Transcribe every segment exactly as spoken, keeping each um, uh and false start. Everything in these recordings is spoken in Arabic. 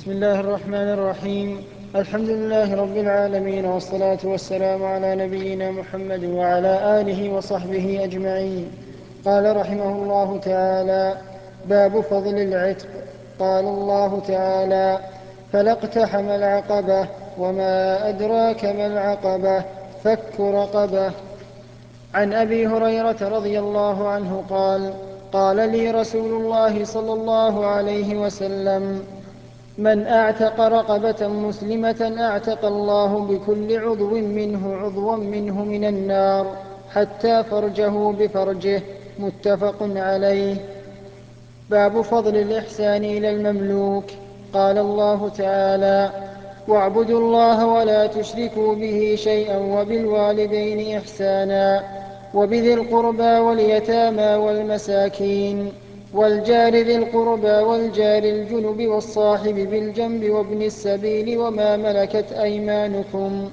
بسم الله الرحمن الرحيم. الحمد لله رب العالمين، والصلاة والسلام على نبينا محمد وعلى آله وصحبه أجمعين. قال رحمه الله تعالى: باب فضل العتق. قال الله تعالى: فلا اقتحم العقبة وما أدراك ما العقبة فك رقبة. عن أبي هريرة رضي الله عنه قال: قال لي رسول الله صلى الله عليه وسلم: من أعتق رقبة مسلمة أعتق الله بكل عضو منه عضوا منه من النار حتى فرجه بفرجه. متفق عليه. باب فضل الإحسان إلى المملوك. قال الله تعالى: واعبدوا الله ولا تشركوا به شيئا وبالوالدين إحسانا وبذي القربى واليتامى والمساكين والجار ذي القربى والجار الجنب والصاحب بالجنب وابن السبيل وما ملكت أيمانكم.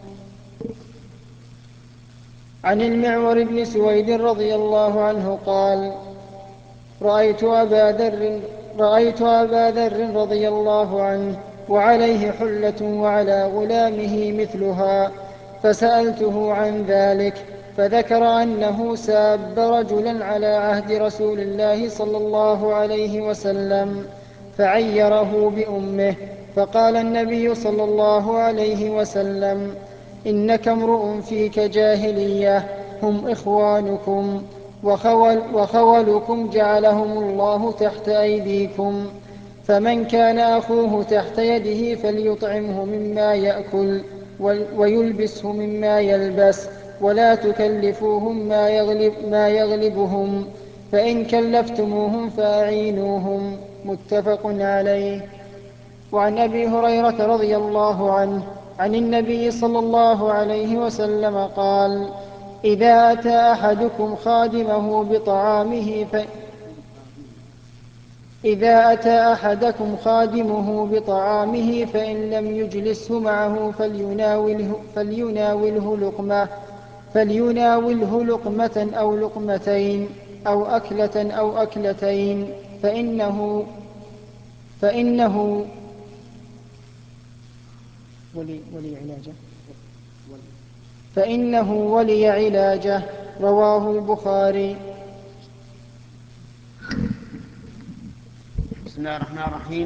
عن المعور بن سويد رضي الله عنه قال: رأيت أبا ذر رأيت أبا ذر رضي الله عنه وعليه حلة وعلى غلامه مثلها، فسألته عن ذلك، فذكر أنه ساب رجلا على عهد رسول الله صلى الله عليه وسلم فعيره بأمه، فقال النبي صلى الله عليه وسلم: إنك امرؤ فيك جاهلية، هم إخوانكم وخول وخولكم جعلهم الله تحت أيديكم، فمن كان أخوه تحت يده فليطعمه مما يأكل ويلبسه مما يلبس، ولا تكلفوهم ما, يغلب ما يغلبهم، فإن كلفتموهم فأعينوهم. متفق عليه. وعن أبي هريرة رضي الله عنه عن النبي صلى الله عليه وسلم قال: إذا أتى أحدكم خادمه بطعامه ف... إذا أتى أحدكم خادمه بطعامه فإن لم يجلسه معه فليناوله, فليناوله لقمة فليناوله لقمة أو لقمتين أو أكلة أو أكلتين، فإنه فإنه ولي, ولي علاجه فإنه ولي علاجه. رواه البخاري. بسم الله الرحمن الرحيم.